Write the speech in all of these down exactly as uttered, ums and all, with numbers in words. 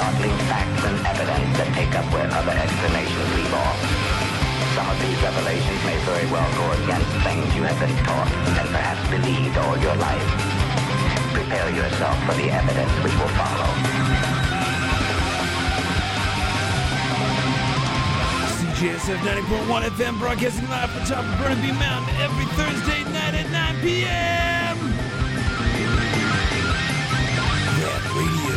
startling facts and evidence that pick up where other explanations leave off. Some of these revelations may very well go against things you have been taught and perhaps believed all your life. Prepare yourself for the evidence which will follow. C J S F ninety point one F M broadcasting live from top of Burnaby Mountain every Thursday night at nine p.m. Rad Radio.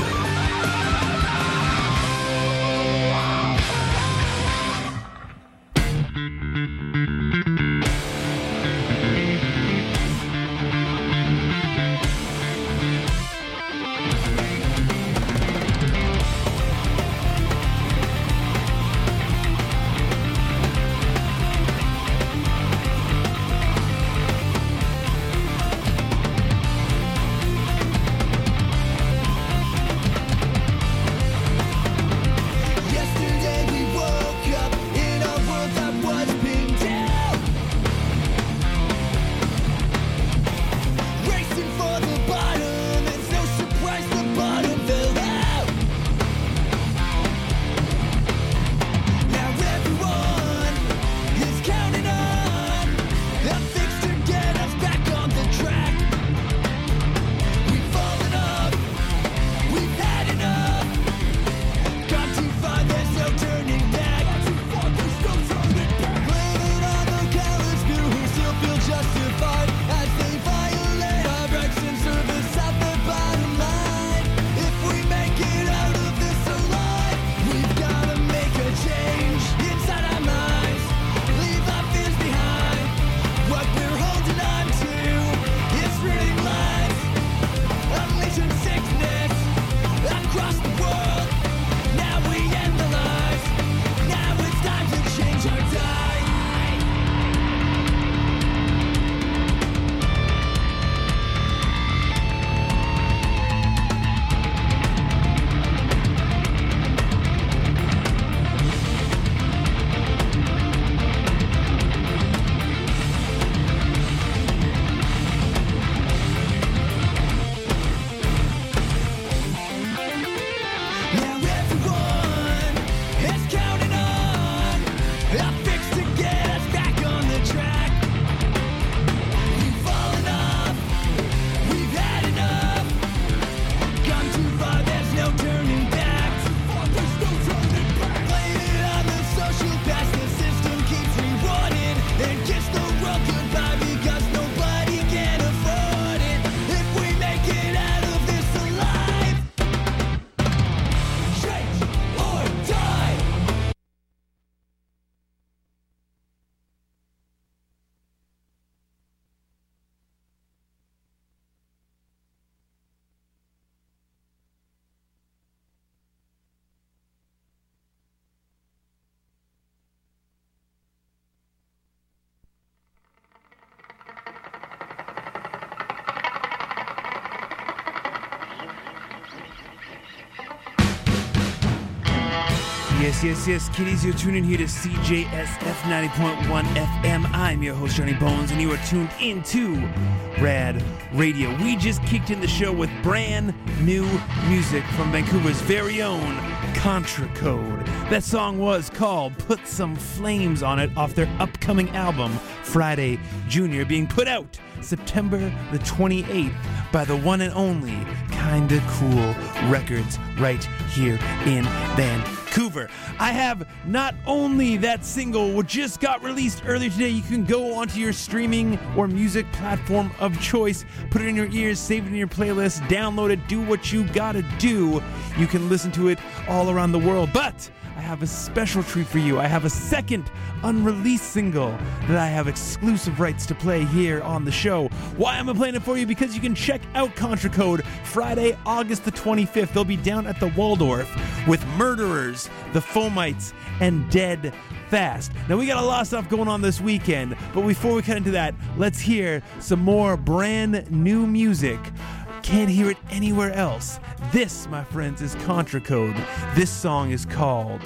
Yes, yes, yes, kiddies, you're tuning here to C J S F ninety point one F M. I'm your host, Johnny Bones, and you are tuned into Rad Radio. We just kicked in the show with brand new music from Vancouver's very own Contra Code. That song was called Put Some Flames on It off their upcoming album, Friday Junior, being put out September the twenty-eighth by the one and only Kinda Cool Records right here in Vancouver. I have not only that single, which just got released earlier today. You can go onto your streaming or music platform of choice, put it in your ears, save it in your playlist, download it, do what you gotta do. You can listen to it all around the world, but I have a special treat for you. I have a second unreleased single that I have exclusive rights to play here on the show. Why am I playing it for you? Because you can check out Contra Code Friday, August the twenty-fifth. They'll be down at the Waldorf with Murderers, the Fomites, and Dead Fast. Now, we got a lot of stuff going on this weekend, but before we get into that, let's hear some more brand new music. Can't hear it anywhere else. This, my friends, is Contra Code. This song is called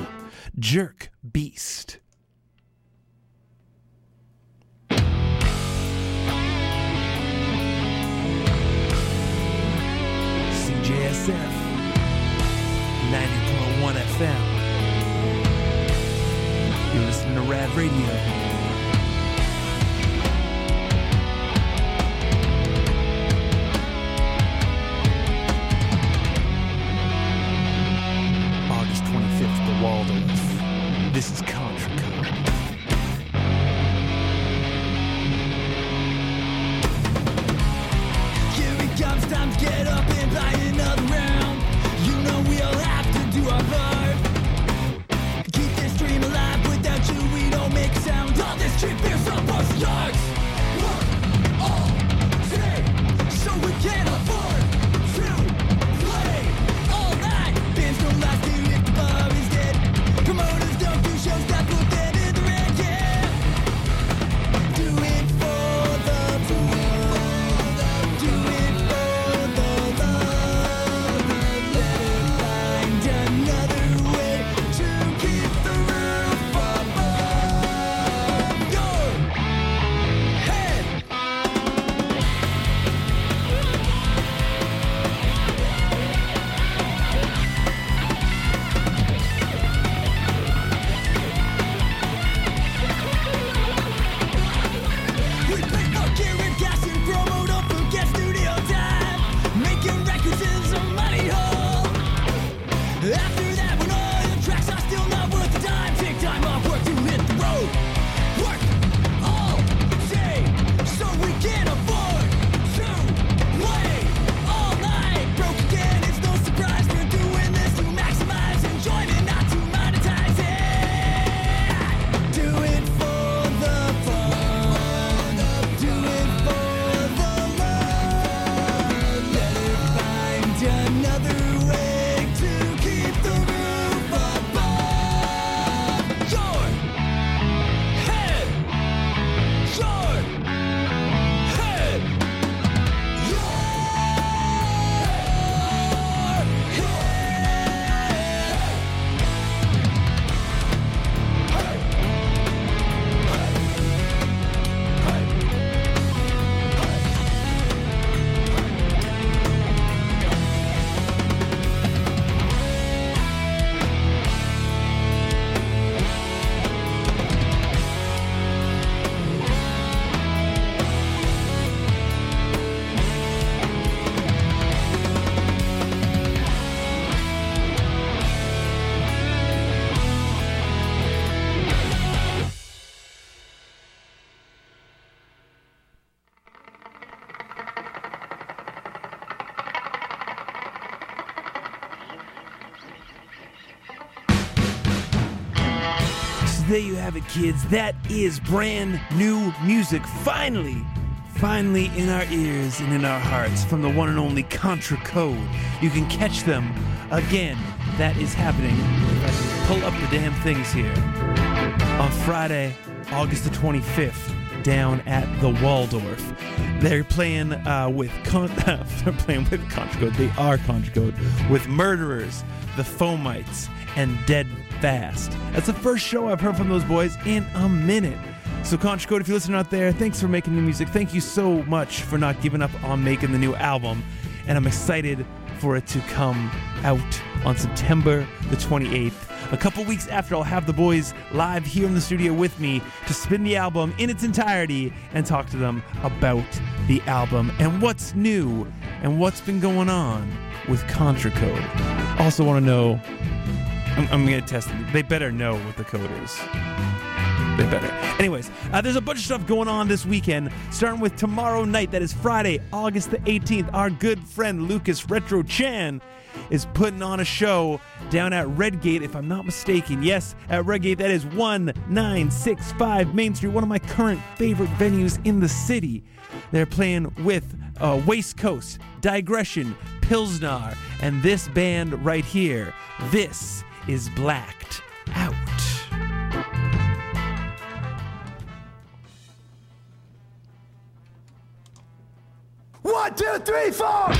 Jerk Beast. C J S F ninety point one F M. You're listening to Rad Radio. August twenty-fifth, the Waldorf. This is Contra Code. Here it comes, time to get up and buy another round. You know we'll have to do our part. Keep this dream alive, without you we don't make a sound. All this cheap beer's up our starts. Work all day, so we can afford to play all night. Bands don't last till if the bar is dead. Promoters don't do shows that put them in the red, yeah. Do it for the poor. Do it for the love. Let it find another way to keep the roof above your head. We play for gear and gas and promo, don't forget studio time. Making records is a money hole. After that, when all the tracks are still not worth the time, take time off work to hit the road. Work all day, so we can afford to play all night. Broke again, it's no surprise we're doing this to maximize enjoyment, not to monetize it. Do it for the fun, do it for the love. Let it find another way to keep the roof above your head. Your head. Your So there you have it, kids. That is brand new music. Finally, finally in our ears and in our hearts from the one and only Contra Code. You can catch them again. That is happening. If I can pull up the damn things here. On Friday, August the twenty-fifth, down at the Waldorf. They're playing uh, with con- they're playing with Contra Code. They are Contra Code with Murderers, the Fomites, and Dead Fast. That's the first show I've heard from those boys in a minute. So Contra Code, if you're listening out there, thanks for making new music. Thank you so much for not giving up on making the new album. And I'm excited for it to come out on September the twenty-eighth. A couple weeks after, I'll have the boys live here in the studio with me to spin the album in its entirety and talk to them about the album and what's new and what's been going on with Contra Code. Also want to know, I'm, I'm going to test them. They better know what the code is. They better. Anyways, uh, there's a bunch of stuff going on this weekend, starting with tomorrow night. That is Friday, August the eighteenth. Our good friend Lucas Retro Chan is putting on a show down at Redgate, if I'm not mistaken. Yes, at Redgate. That is one nine six five Main Street, one of my current favorite venues in the city. They're playing with uh, Waste Coast, Digression, Pilsnar, and this band right here. This is Blacked Out. One, two, three, four!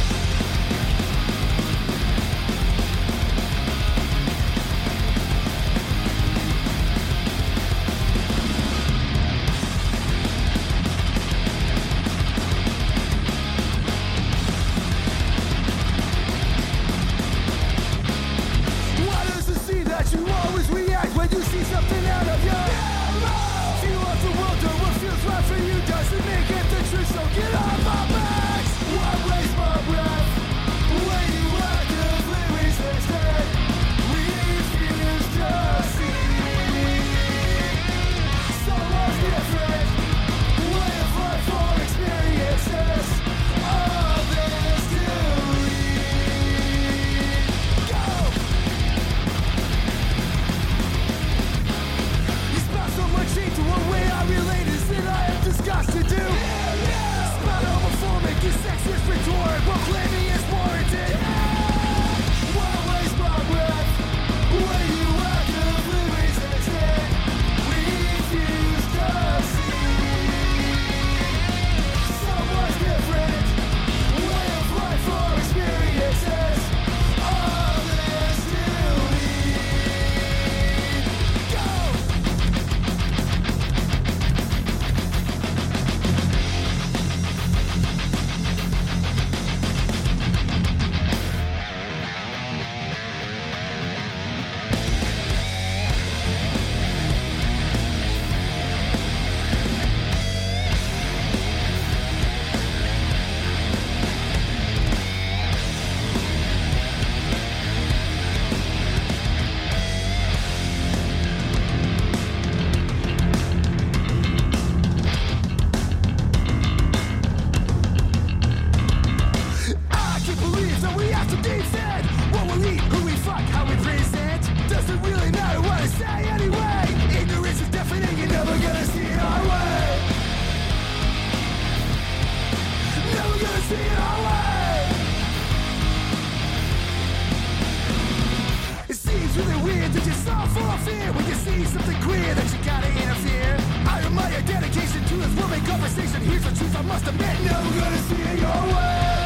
fear that you gotta interfere. I admire your dedication to this woman conversation. Here's the truth I must admit, never gonna see it your way.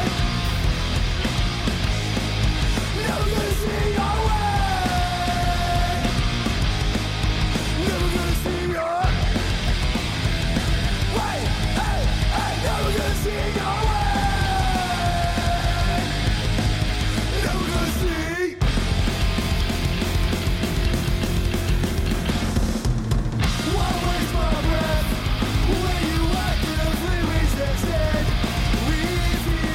Never gonna see it your way. Never gonna see it your way. Hey, hey, never gonna see it your way. Never gonna see. Why waste my breath when you actively resist it? We feel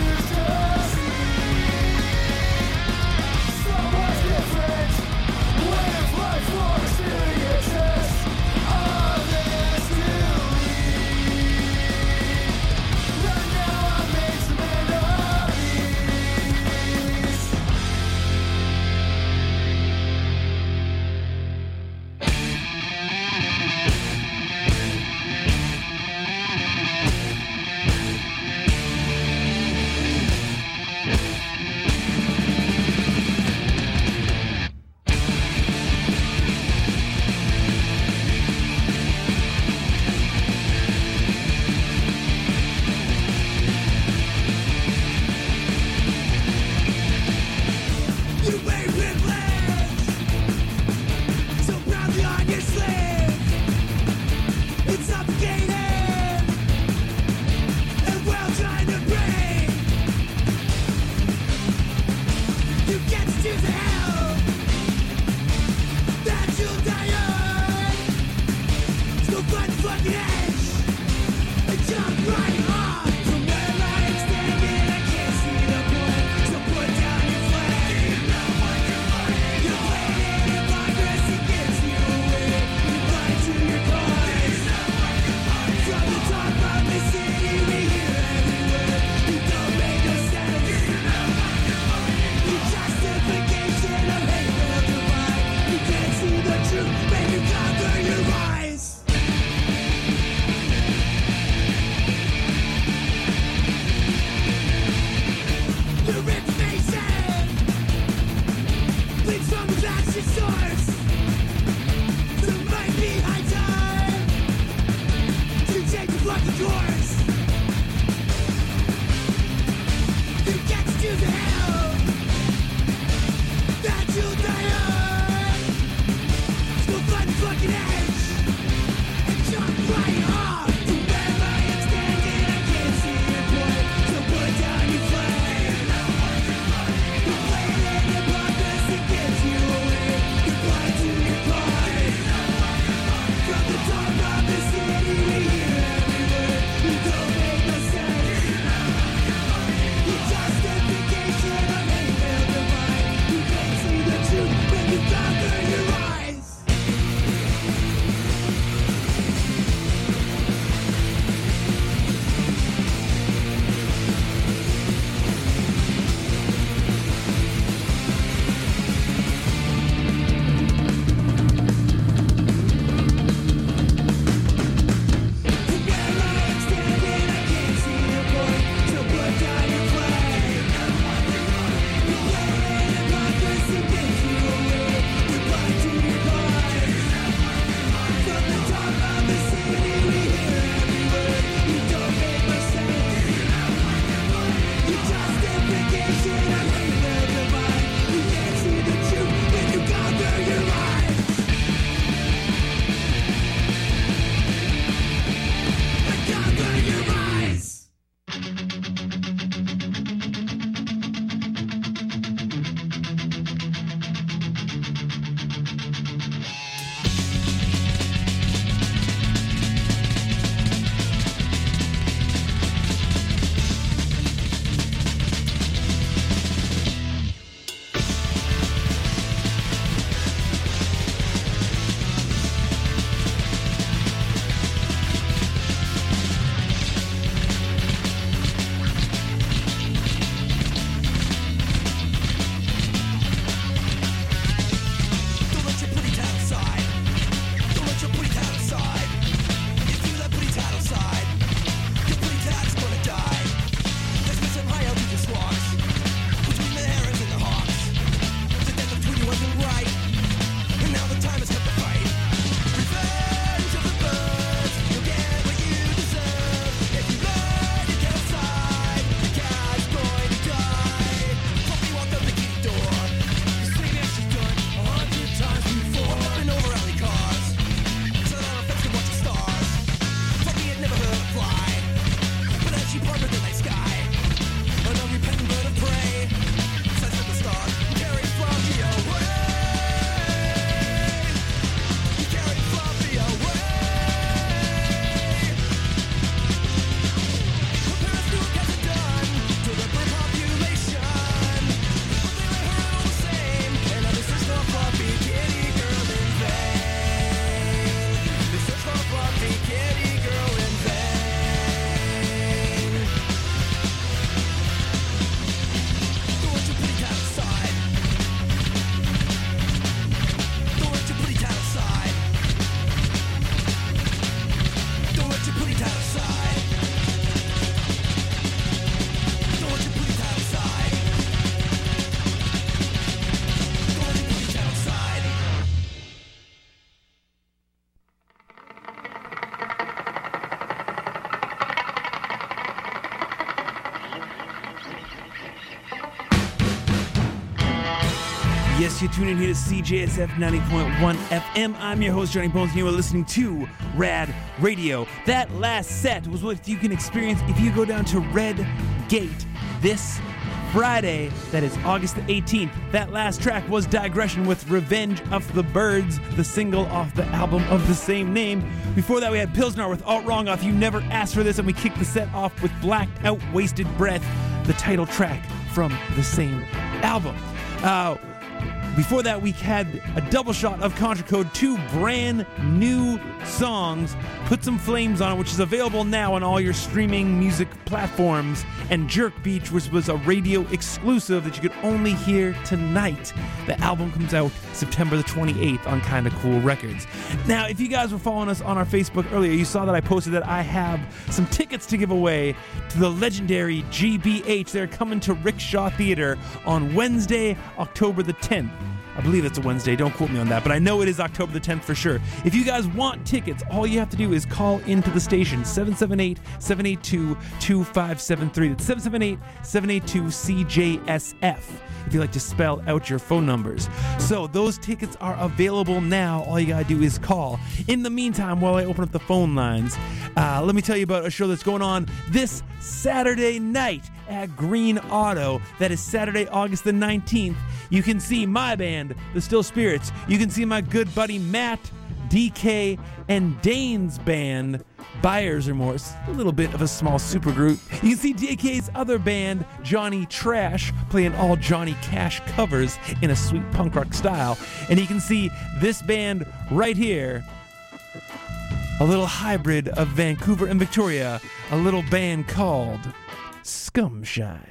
Yes, you're tuning in here to C J S F ninety point one F M. I'm your host, Johnny Bones, and you are listening to Rad Radio. That last set was what you can experience if you go down to Red Gate this Friday. That is August the eighteenth. That last track was Digression with Revenge of the Birds, the single off the album of the same name. Before that, we had Pilsner with Alt Wrong off You Never Asked For This, and we kicked the set off with Blacked Out Wasted Breath, the title track from the same album. Uh, Before that, we had a double shot of Contra Code, two brand new songs, Put Some Flames On It, which is available now on all your streaming music platforms, and Jerk Beach, which was a radio exclusive that you could only hear tonight. The album comes out September the twenty-eighth on Kinda Cool Records. Now, if you guys were following us on our Facebook earlier, you saw that I posted that I have some tickets to give away to the legendary G B H. They're coming to Rickshaw Theater on Wednesday, October the tenth. I believe it's a Wednesday, don't quote me on that, but I know it is October the tenth for sure. If you guys want tickets, all you have to do is call into the station, seven seven eight, seven eight two, two five seven three. That's seven seven eight, seven eight two, C J S F, if you like to spell out your phone numbers. So those tickets are available now. All you gotta do is call. In the meantime, while I open up the phone lines, uh, let me tell you about a show that's going on this Saturday night at Green Auto. That is Saturday, August the nineteenth. You can see my band, The Still Spirits. You can see my good buddy Matt, D K, and Dane's band, Buyer's Remorse, a little bit of a small supergroup. You can see D K's other band, Johnny Trash, playing all Johnny Cash covers in a sweet punk rock style. And you can see this band right here, a little hybrid of Vancouver and Victoria, a little band called Scumshine.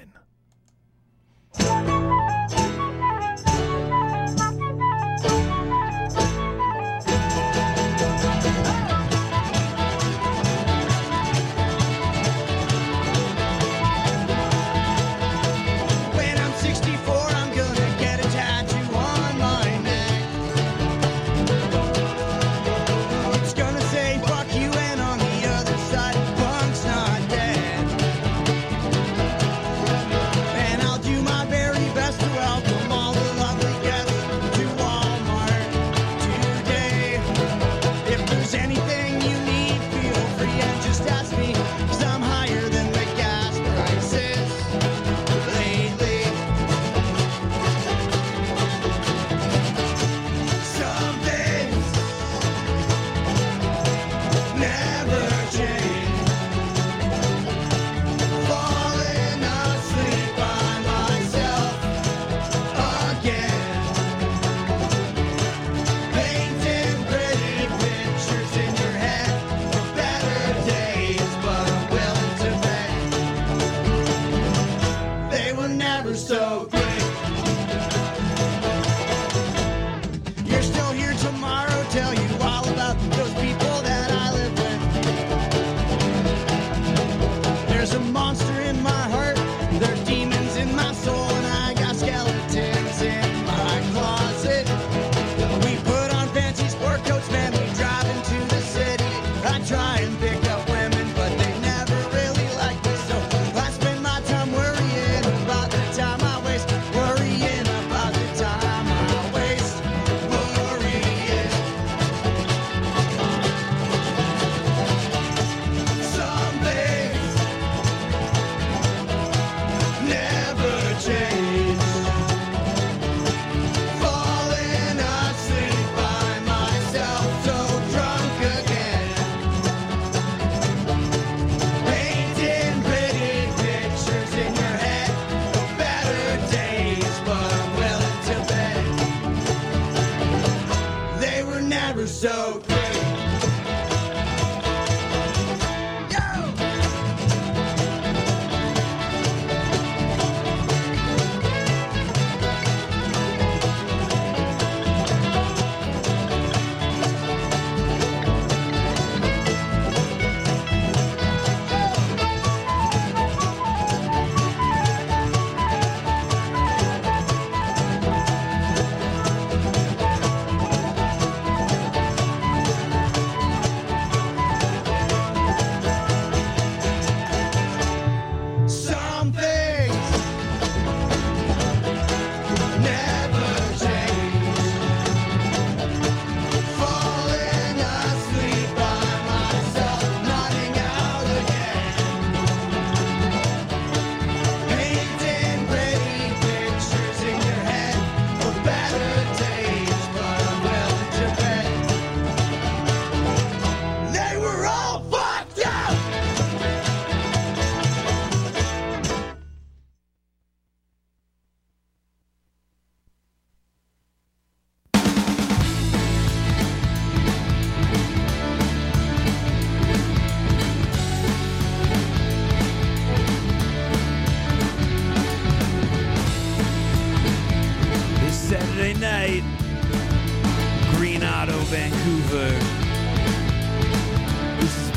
So great.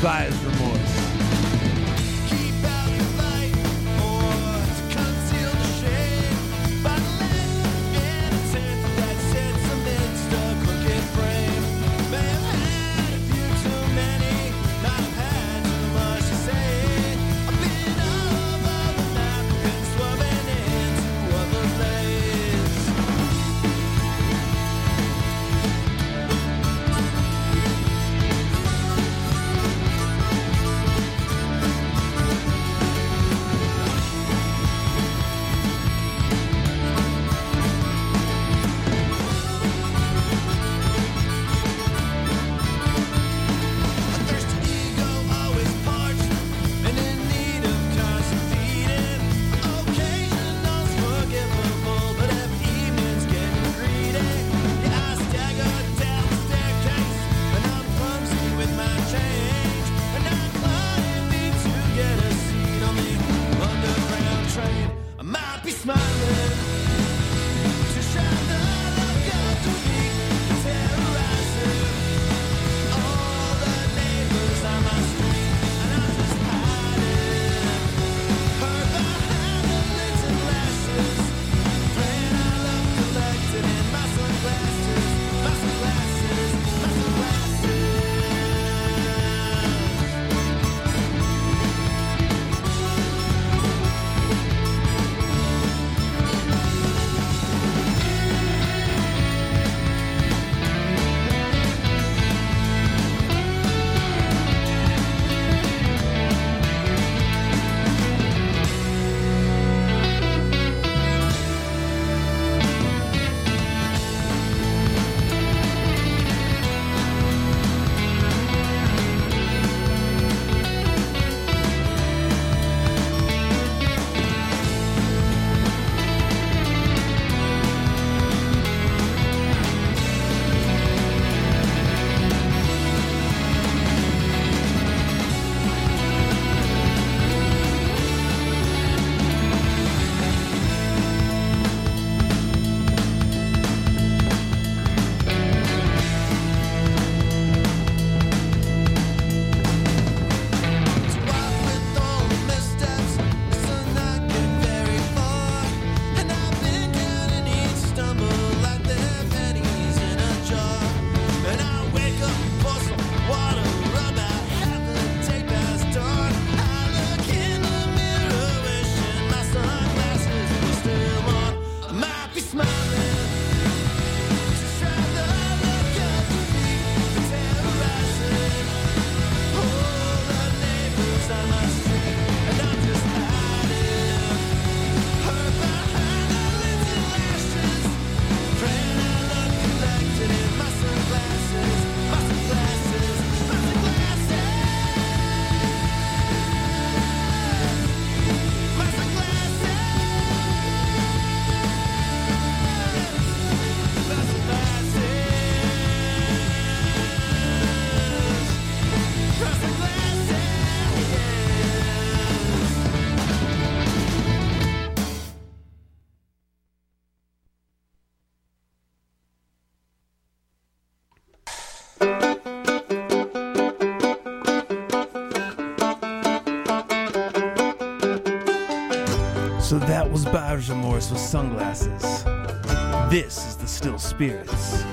Buyer's Remorse. Keep out the light or to conceal the shade. By the light and a tent that sits amidst a crooked frame. May have had a few too many, not have had too much to say. A bit of overlap and swerving into other lanes. A thirsty ego, always parched and in need of constant feeding. Occasional's forgivable, but every evening's getting greedy. Yeah, I stagger down the staircase, and I'm clumsy with my change. And I'm climbing to get a seat on the underground train. I might be smiling to shine the look of defeat, terrorizing all the neighbors on my street, and I'm just hiding, hurt behind the lids and lashes, praying I love collected in my sunglasses, my sunglasses, my sunglasses. So that was Buyer's Remorse with Sunglasses. This is the Still Spirits.